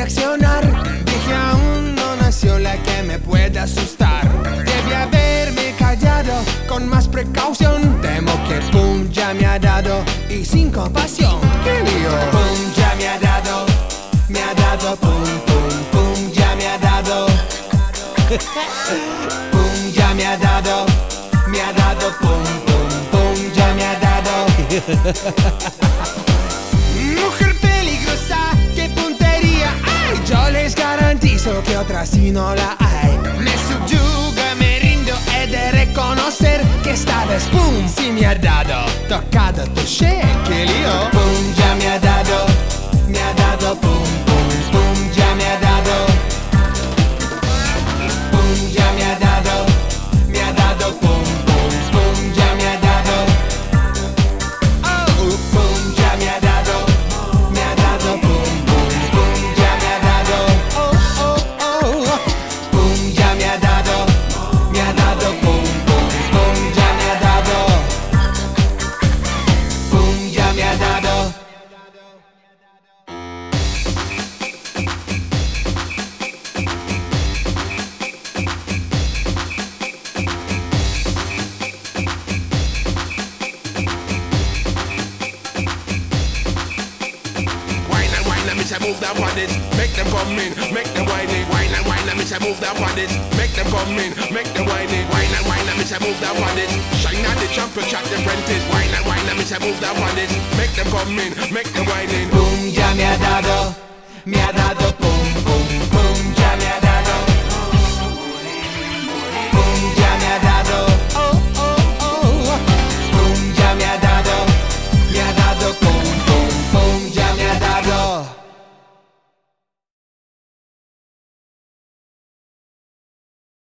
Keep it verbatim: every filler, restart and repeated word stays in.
reaccionar. Dije aún no nació la que me pueda asustar. Debí haberme callado con más precaución. Temo que pum ya me ha dado y sin compasión. ¿Qué lío? Pum ya me ha dado, me ha dado pum pum pum ya me ha dado. Pum ya me ha dado, me ha dado pum pum pum ya me ha dado. Mujer peligrosa, qué puntería hay. Yo les garantizo que otra sí no la hay. Me subyuga, me rindo, he de reconocer que esta vez pum sí me ha dado. Tocado touché, qué lío. Pum ya me ha dado, me ha dado pum pum pum ya me ha dado. Pum ya me ha dado, me ha dado pum pum pum ya me ha dado. Oh, pum ya me ha dado, me ha dado pum pum pum ya me ha dado. Oh oh oh, pum ya me ha dado, me ha dado pum pum pum ya me ha dado. Pum ya me ha dado. Move that bodies, make them come in, make them whine it. Wine and wine, let me say move that bodies, make them come in, make them whine it. Wine and wine, let me say move that bodies. Shine at the champion, chat the apprentice. Wine and wine, let me say move that bodies, make them come in, make them whine it. Pum ya me ha dado, me ha dado pum.